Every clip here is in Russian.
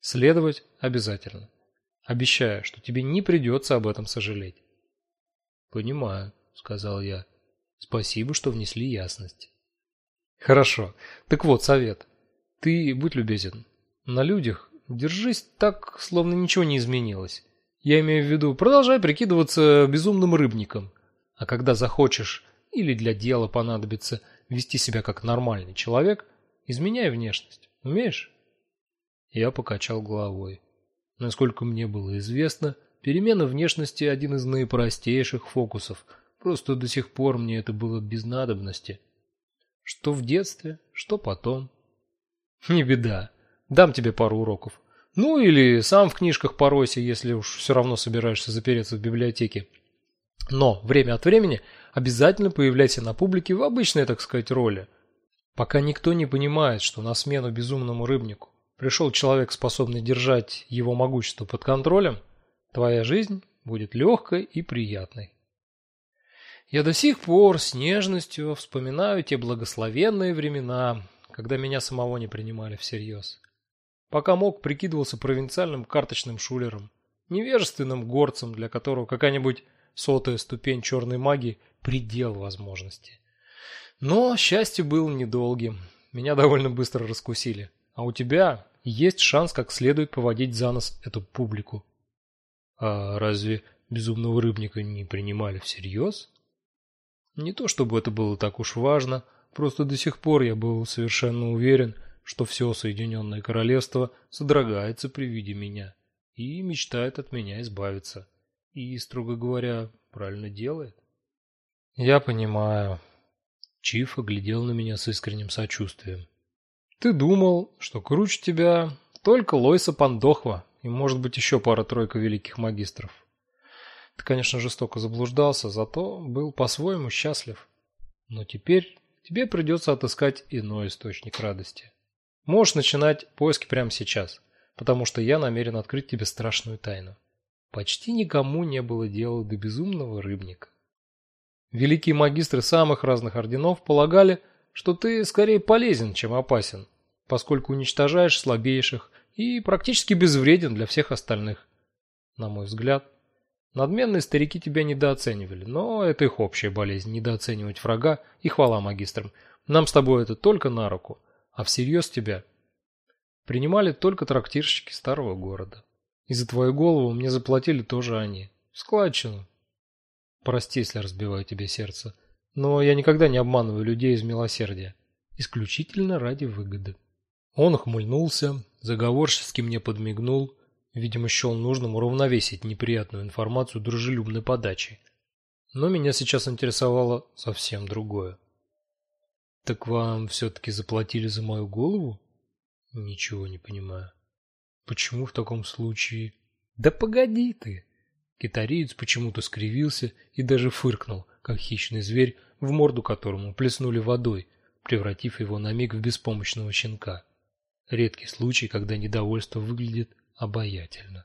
Следовать обязательно. Обещаю, что тебе не придется об этом сожалеть. Понимаю, сказал я. Спасибо, что внесли ясность. Хорошо. Так вот, совет. Ты будь любезен. На людях держись так, словно ничего не изменилось. Я имею в виду, продолжай прикидываться безумным рыбником. А когда захочешь или для дела понадобится вести себя как нормальный человек, изменяй внешность. Умеешь? Я покачал головой. Насколько мне было известно, перемена внешности один из наипростейших фокусов. Просто до сих пор мне это было без надобности. Что в детстве, что потом. Не беда. Дам тебе пару уроков. Ну или сам в книжках поройся, если уж все равно собираешься запереться в библиотеке. Но время от времени обязательно появляйся на публике в обычной, так сказать, роли. Пока никто не понимает, что на смену безумному рыбнику пришел человек, способный держать его могущество под контролем, твоя жизнь будет легкой и приятной. Я до сих пор с нежностью вспоминаю те благословенные времена, когда меня самого не принимали всерьез. Пока мог, прикидывался провинциальным карточным шулером, невежественным горцем, для которого какая-нибудь 100-я ступень черной магии – предел возможностей. Но счастье было недолгим, меня довольно быстро раскусили, а у тебя есть шанс как следует поводить за нос эту публику. А разве безумного рыбника не принимали всерьез? Не то чтобы это было так уж важно, просто до сих пор я был совершенно уверен, что все Соединенное Королевство содрогается при виде меня и мечтает от меня избавиться. И, строго говоря, правильно делает. Я понимаю. Чиф оглядел на меня с искренним сочувствием. Ты думал, что круче тебя только Лойса Пандохва и, может быть, еще пара-тройка великих магистров. Ты, конечно, жестоко заблуждался, зато был по-своему счастлив. Но теперь тебе придется отыскать иной источник радости. Можешь начинать поиски прямо сейчас, потому что я намерен открыть тебе страшную тайну. Почти никому не было дела до безумного рыбника. Великие магистры самых разных орденов полагали, что ты скорее полезен, чем опасен, поскольку уничтожаешь слабейших и практически безвреден для всех остальных. На мой взгляд, надменные старики тебя недооценивали, но это их общая болезнь – недооценивать врага, и хвала магистрам. Нам с тобой это только на руку, а всерьез тебя принимали только трактирщики старого города. И за твою голову мне заплатили тоже они. В складчину. Прости, если разбиваю тебе сердце, но я никогда не обманываю людей из милосердия. Исключительно ради выгоды. Он ухмыльнулся, заговорчески мне подмигнул, видимо, счел нужным уравновесить неприятную информацию дружелюбной подачей. Но меня сейчас интересовало совсем другое. Так вам все-таки заплатили за мою голову? Ничего не понимаю. Почему в таком случае? Да погоди ты! Китариец почему-то скривился и даже фыркнул, как хищный зверь, в морду которому плеснули водой, превратив его на миг в беспомощного щенка. Редкий случай, когда недовольство выглядит обаятельно.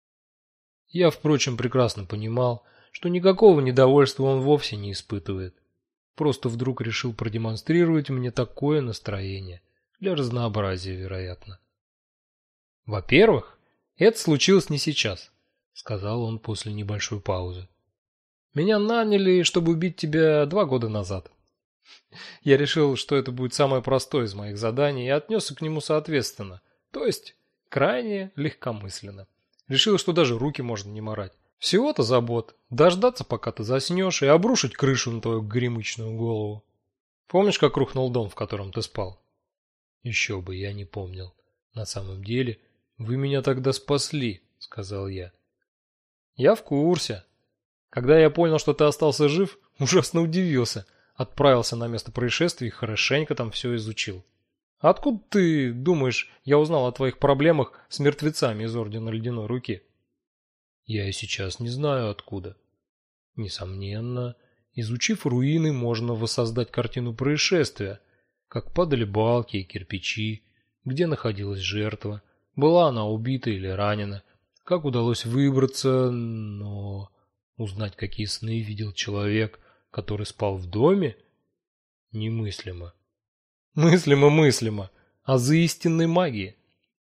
Я, впрочем, прекрасно понимал, что никакого недовольства он вовсе не испытывает. Просто вдруг решил продемонстрировать мне такое настроение, для разнообразия, вероятно. Во-первых, это случилось не сейчас, сказал он после небольшой паузы. Меня наняли, чтобы убить тебя 2 года назад. Я решил, что это будет самое простое из моих заданий, и отнесся к нему соответственно, то есть крайне легкомысленно. Решил, что даже руки можно не марать. Всего-то забот дождаться, пока ты заснешь, и обрушить крышу на твою горемычную голову. Помнишь, как рухнул дом, в котором ты спал? Еще бы я не помнил. На самом деле, вы меня тогда спасли, сказал я. Я в курсе. Когда я понял, что ты остался жив, ужасно удивился. Отправился на место происшествия и хорошенько там все изучил. Откуда ты думаешь, я узнал о твоих проблемах с мертвецами из Ордена Ледяной Руки? Я и сейчас не знаю откуда. Несомненно, изучив руины, можно воссоздать картину происшествия, как падали балки и кирпичи, где находилась жертва, была она убита или ранена, как удалось выбраться, но узнать, какие сны видел человек, который спал в доме, немыслимо. Мыслимо. Азы истинной магии.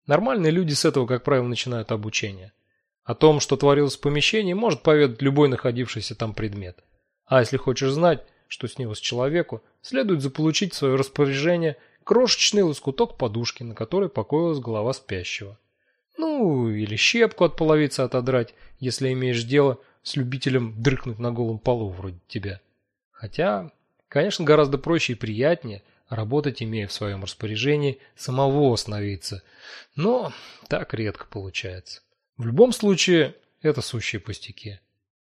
Нормальные люди с этого, как правило, начинают обучение. О том, что творилось в помещении, может поведать любой находившийся там предмет. А если хочешь знать, что снилось человеку, следует заполучить в свое распоряжение крошечный лоскуток подушки, на которой покоилась голова спящего. Ну, или щепку от половицы отодрать, если имеешь дело с любителем дрыхнуть на голом полу вроде тебя. Хотя, конечно, гораздо проще и приятнее работать, имея в своем распоряжении самого сновидца, но так редко получается. В любом случае, это сущие пустяки.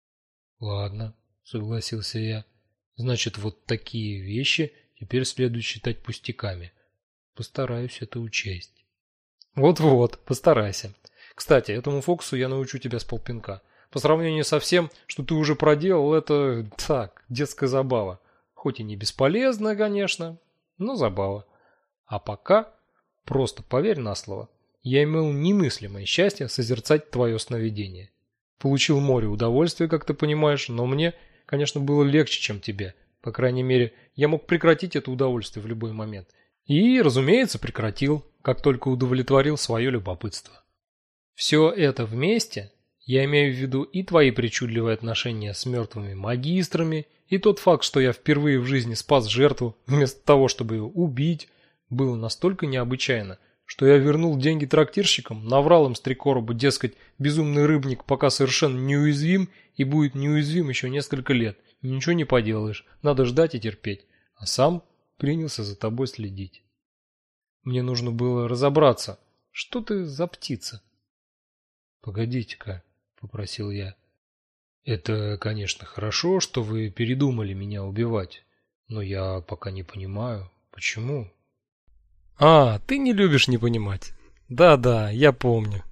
Ладно, согласился я. Значит, вот такие вещи теперь следует считать пустяками. Постараюсь это учесть. Вот-вот, постарайся. Кстати, этому фокусу я научу тебя с полпинка. По сравнению со всем, что ты уже проделал, это так, детская забава. Хоть и не бесполезная, конечно, но забава. А пока просто поверь на слово. Я имел немыслимое счастье созерцать твое сновидение. Получил море удовольствия, как ты понимаешь, но мне, конечно, было легче, чем тебе. По крайней мере, я мог прекратить это удовольствие в любой момент. И, разумеется, прекратил, как только удовлетворил свое любопытство. Все это вместе, я имею в виду и твои причудливые отношения с мертвыми магистрами, и тот факт, что я впервые в жизни спас жертву, вместо того, чтобы ее убить, было настолько необычайно, что я вернул деньги трактирщикам, наврал им с 3 короба, дескать, безумный рыбник пока совершенно неуязвим и будет неуязвим еще несколько лет. Ничего не поделаешь, надо ждать и терпеть. А сам принялся за тобой следить. Мне нужно было разобраться, что ты за птица. Погодите-ка, попросил я. Это, конечно, хорошо, что вы передумали меня убивать, но я пока не понимаю, почему. А, ты не любишь не понимать. Да-да, я помню.